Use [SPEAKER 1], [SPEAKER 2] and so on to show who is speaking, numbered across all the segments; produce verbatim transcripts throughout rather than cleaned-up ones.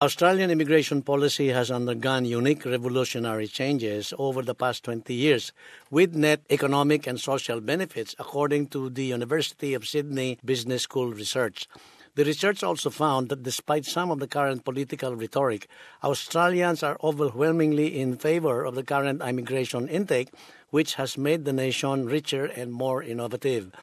[SPEAKER 1] Australian immigration policy has undergone unique revolutionary changes over the past twenty years, with net economic and social benefits, according to the University of Sydney Business School research. The research also found that despite some of the current political rhetoric, Australians are overwhelmingly in favor of the current immigration intake, which has made the nation richer and more innovative.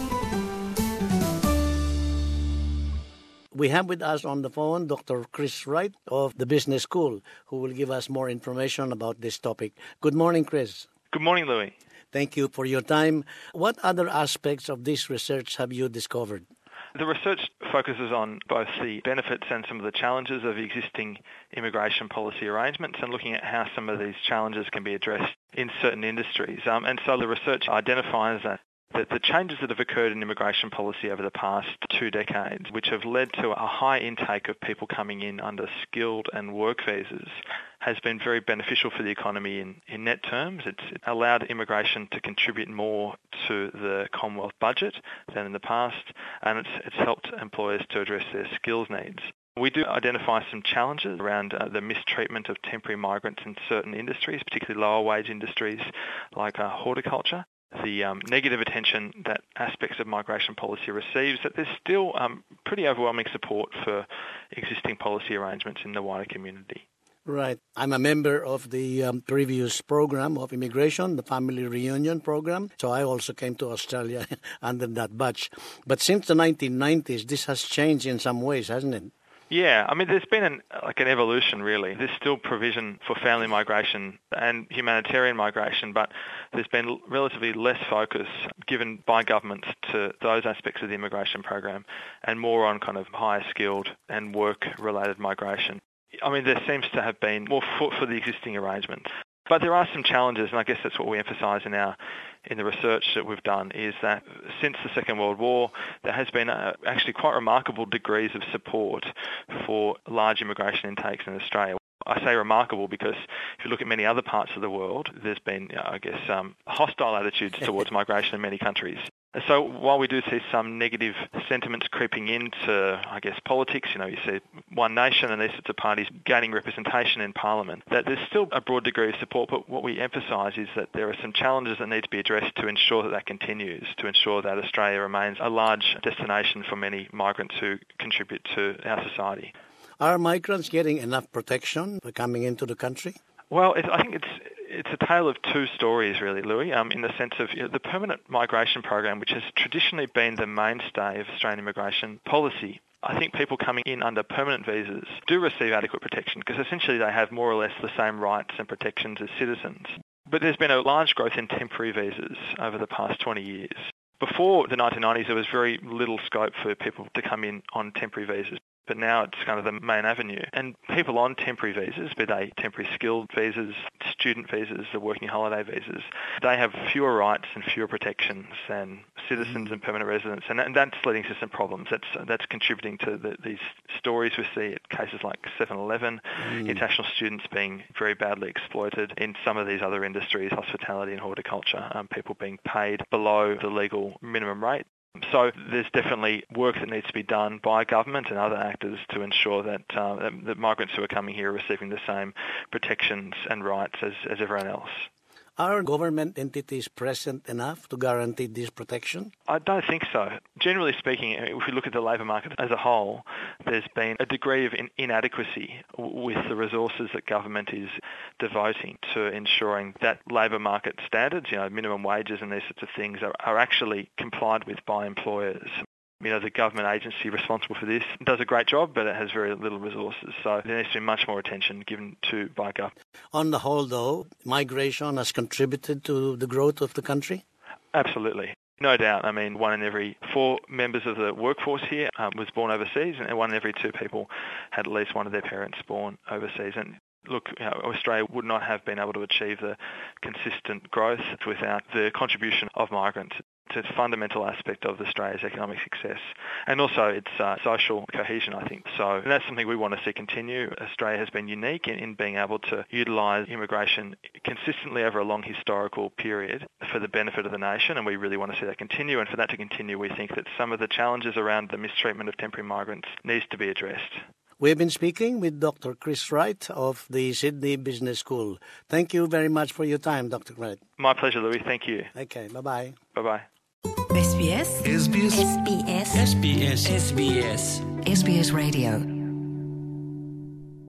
[SPEAKER 1] We have with us on the phone Doctor Chris Wright of the Business School, who will give us more information about this topic. Good morning, Chris.
[SPEAKER 2] Good morning, Louis.
[SPEAKER 1] Thank you for your time. What other aspects of this research have you discovered?
[SPEAKER 2] The research focuses on both the benefits and some of the challenges of existing immigration policy arrangements and looking at how some of these challenges can be addressed in certain industries. Um, and so the research identifies that that the changes that have occurred in immigration policy over the past two decades, which have led to a high intake of people coming in under skilled and work visas, has been very beneficial for the economy in, in net terms. It's allowed immigration to contribute more to the Commonwealth budget than in the past, and it's, it's helped employers to address their skills needs. We do identify some challenges around uh, the mistreatment of temporary migrants in certain industries, particularly lower wage industries like uh, horticulture. The um, negative attention that aspects of migration policy receives, that there's still um, pretty overwhelming support for existing policy arrangements in the wider community.
[SPEAKER 1] Right. I'm a member of the um, previous program of immigration, the Family Reunion Program, so I also came to Australia under that batch. But since the nineteen nineties, this has changed in some ways, hasn't it?
[SPEAKER 2] Yeah, I mean, there's been an, like an evolution, really. There's still provision for family migration and humanitarian migration, but there's been relatively less focus given by governments to those aspects of the immigration program and more on kind of higher skilled and work-related migration. I mean, there seems to have been more foot for the existing arrangements. But there are some challenges, and I guess that's what we emphasise in our in the research that we've done, is that since the Second World War, there has been a, actually quite remarkable degrees of support for large immigration intakes in Australia. I say remarkable because if you look at many other parts of the world, there's been, I guess, um, hostile attitudes towards migration in many countries. So while we do see some negative sentiments creeping into, I guess, politics, you know, you see One Nation and these sorts of parties gaining representation in Parliament, that there's still a broad degree of support, but what we emphasise is that there are some challenges that need to be addressed to ensure that that continues, to ensure that Australia remains a large destination for many migrants who contribute to our society.
[SPEAKER 1] Are migrants getting enough protection for coming into the country?
[SPEAKER 2] Well, it, I think it's it's a tale of two stories, really, Louis, um, in the sense of you know, the permanent migration program, which has traditionally been the mainstay of Australian immigration policy. I think people coming in under permanent visas do receive adequate protection because essentially they have more or less the same rights and protections as citizens. But there's been a large growth in temporary visas over the past twenty years. Before the nineteen nineties, there was very little scope for people to come in on temporary visas. But now it's kind of the main avenue. And people on temporary visas, be they temporary skilled visas, student visas, the working holiday visas, they have fewer rights and fewer protections than citizens and permanent residents. And, that, and that's leading to some problems. That's that's contributing to the, these stories we see at cases like seven eleven, mm. international students being very badly exploited in some of these other industries, hospitality and horticulture, um, people being paid below the legal minimum rate. So there's definitely work that needs to be done by government and other actors to ensure that, uh, that, that migrants who are coming here are receiving the same protections and rights as, as everyone else.
[SPEAKER 1] Are government entities present enough to guarantee this protection?
[SPEAKER 2] I don't think so. Generally speaking, if we look at the labour market as a whole, there's been a degree of in- inadequacy with the resources that government is devoting to ensuring that labour market standards, you know, minimum wages and these sorts of things are, are actually complied with by employers. You know, the government agency responsible for this does a great job, but it has very little resources. So there needs to be much more attention given to by government.
[SPEAKER 1] On the whole, though, migration has contributed to the growth of the country?
[SPEAKER 2] Absolutely. No doubt. I mean, one in every four members of the workforce here um, was born overseas, and one in every two people had at least one of their parents born overseas. And look, you know, Australia would not have been able to achieve the consistent growth without the contribution of migrants. It's a fundamental aspect of Australia's economic success and also its uh, social cohesion, I think. So and that's something we want to see continue. Australia has been unique in, in being able to utilise immigration consistently over a long historical period for the benefit of the nation, and we really want to see that continue. And for that to continue, we think that some of the challenges around the mistreatment of temporary migrants needs to be addressed.
[SPEAKER 1] We've been speaking with Doctor Chris Wright of the Sydney Business School. Thank you very much for your time, Doctor Wright.
[SPEAKER 2] My pleasure, Louis. Thank you.
[SPEAKER 1] Okay, bye-bye.
[SPEAKER 2] Bye-bye.
[SPEAKER 3] S B S.
[SPEAKER 4] S B S.
[SPEAKER 3] S B S.
[SPEAKER 4] S B S. S B S.
[SPEAKER 3] S B S Radio.